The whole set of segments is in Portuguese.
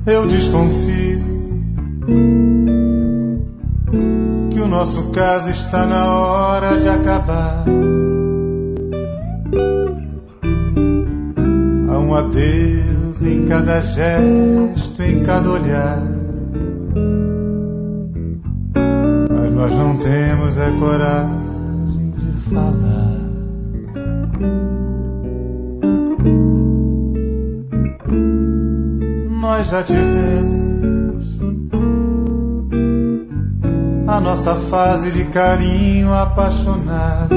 Eu desconfio que o nosso caso está na hora de acabar. Há um adeus em cada gesto, em cada olhar, mas nós não temos a coragem de falar. Nós já tivemos a nossa fase de carinho apaixonado,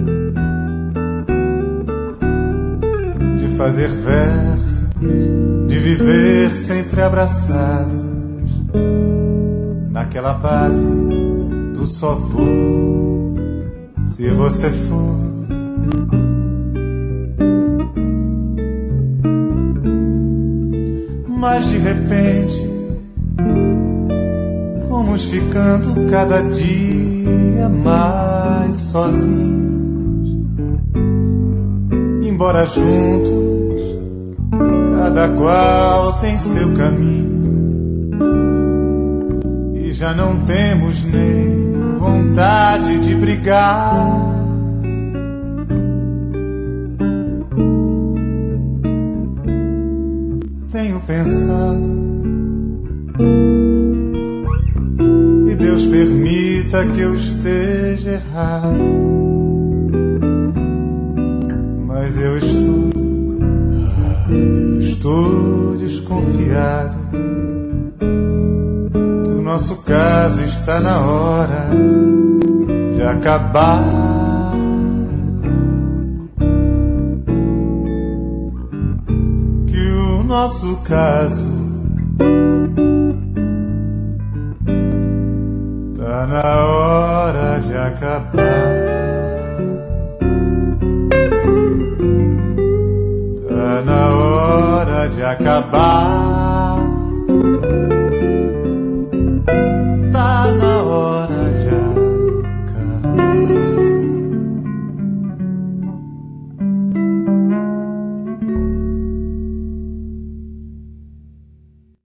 de fazer versos, de viver sempre abraçados, naquela base do só vou se você for. Mas de repente fomos ficando cada dia mais sozinhos, embora juntos cada qual tem seu caminho, e já não temos nem vontade de brigar. Tenho pensado, e Deus permita que eu esteja errado, mas eu estou desconfiado que o nosso caso está na hora de acabar. Nosso caso tá na hora de acabar. Tá na hora de acabar.